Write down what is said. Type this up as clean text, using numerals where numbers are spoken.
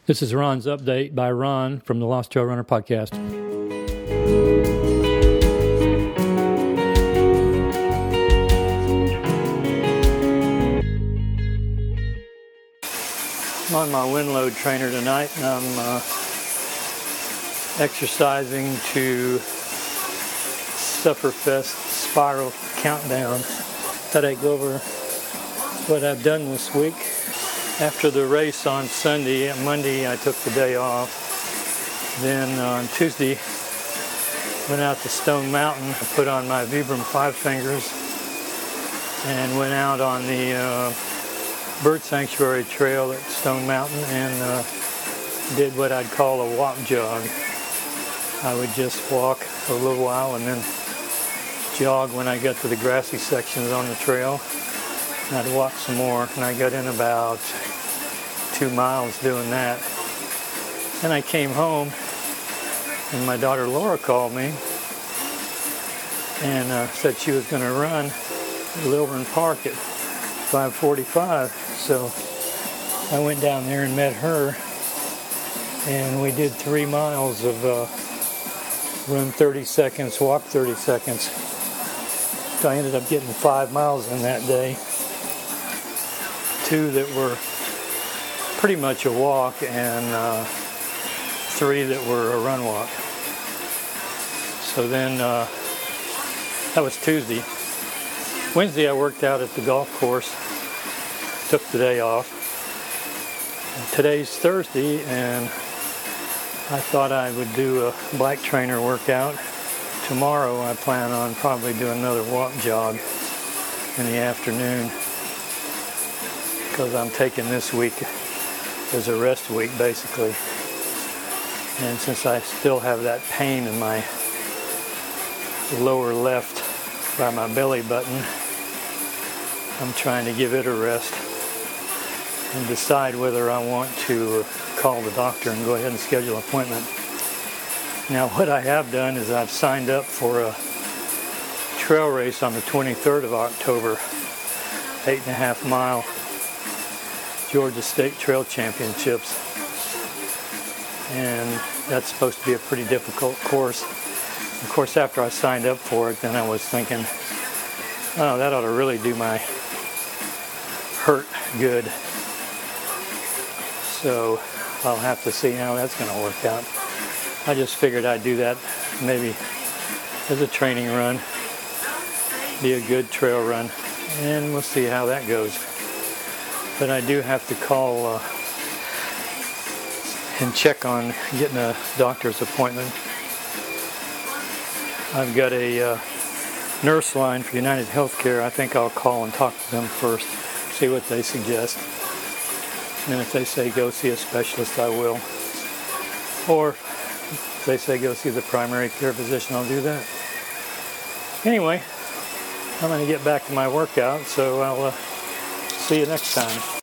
This is Ron's update by Ron from the Lost Trail Runner podcast. I'm on my wind load trainer tonight, and I'm exercising to Sufferfest Spiral Countdown. Thought I'd go over what I've done this week. After the race on Monday I took the day off. Then on Tuesday, went out to Stone Mountain. I put on my Vibram 5 Fingers and went out on the Bird Sanctuary Trail at Stone Mountain and did what I'd call a walk jog. I would just walk for a little while and then jog when I got to the grassy sections on the trail. And I'd walk some more, and I got in about 2 miles doing that. Then I came home, and my daughter Laura called me and said she was going to run at Lilburn Park at 5:45. So I went down there and met her, and we did 3 miles of run 30 seconds, walk 30 seconds. So I ended up getting 5 miles in that day. 2 that were pretty much a walk and 3 that were a run walk. So then that was Tuesday. Wednesday I worked out at the golf course, took the day off. And today's Thursday and I thought I would do a bike trainer workout. Tomorrow I plan on probably doing another walk jog in the afternoon, because I'm taking this week as a rest week basically. And since I still have that pain in my lower left by my belly button, I'm trying to give it a rest and decide whether I want to call the doctor and go ahead and schedule an appointment. Now what I have done is I've signed up for a trail race on the 23rd of October, 8.5 mile Georgia State Trail Championships, and that's supposed to be a pretty difficult course. Of course, after I signed up for it, then I was thinking, oh, that ought to really do my hurt good. So I'll have to see how that's going to work out. I just figured I'd do that maybe as a training run, be a good trail run, and we'll see how that goes. But I do have to call and check on getting a doctor's appointment. I've got a nurse line for United Healthcare. I think I'll call and talk to them first, see what they suggest. And if they say go see a specialist, I will. Or if they say go see the primary care physician, I'll do that. Anyway, I'm going to get back to my workout, so I'll see you next time.